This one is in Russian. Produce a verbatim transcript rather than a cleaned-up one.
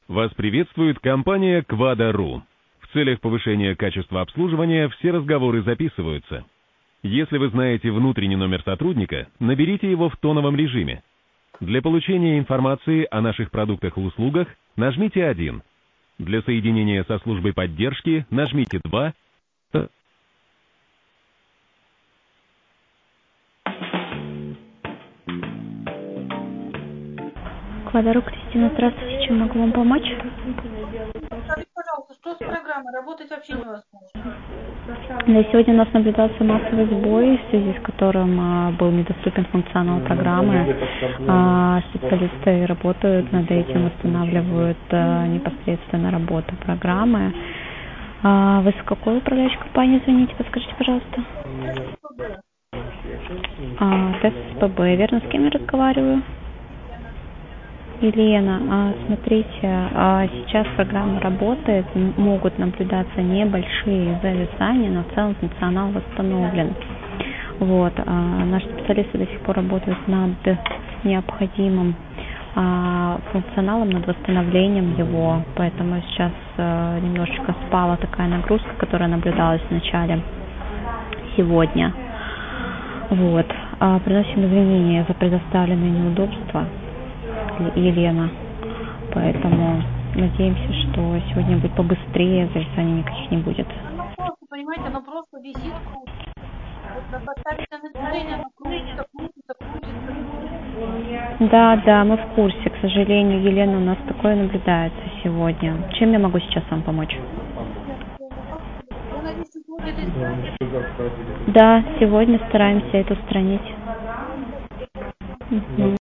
Вас приветствует компания Quada.ru. В целях повышения качества обслуживания все разговоры записываются. Если вы знаете внутренний номер сотрудника, наберите его в тоновом режиме. Для получения информации о наших продуктах и услугах нажмите один. Для соединения со службой поддержки нажмите два. Quada.ru, Кристина, здравствуйте, чем могу вам помочь? Скажите, пожалуйста, что с программой? Работать вообще невозможно. Да, сегодня у нас наблюдался массовый сбой, в связи с которым а, был недоступен функционал программы. А, специалисты работают над этим, восстанавливают а, непосредственно работу программы. А, вы с какой управляющей компании звоните? Подскажите, пожалуйста. А, ТСПБ, верно, с кем я разговариваю? Елена, а, смотрите, а, сейчас программа работает, м- могут наблюдаться небольшие зависания, но в целом функционал восстановлен. Вот, а, наши специалисты до сих пор работают над необходимым а, функционалом, над восстановлением его, поэтому сейчас а, немножечко спала такая нагрузка, которая наблюдалась в начале сегодня. Вот, а, приносим извинения за предоставленные неудобства, Елена, поэтому надеемся, что сегодня будет побыстрее, зависаний никаких не будет. Оно просто, понимаете, оно просто висит, крутится. Вот на поставить на напряжение, оно крутится, крутится, крутится. Да, да, мы в курсе, к сожалению, Елена, у нас такое наблюдается сегодня. Чем я могу сейчас вам помочь? Вы надеюсь, что сегодня это исправите? Да, сегодня стараемся это устранить. Угу.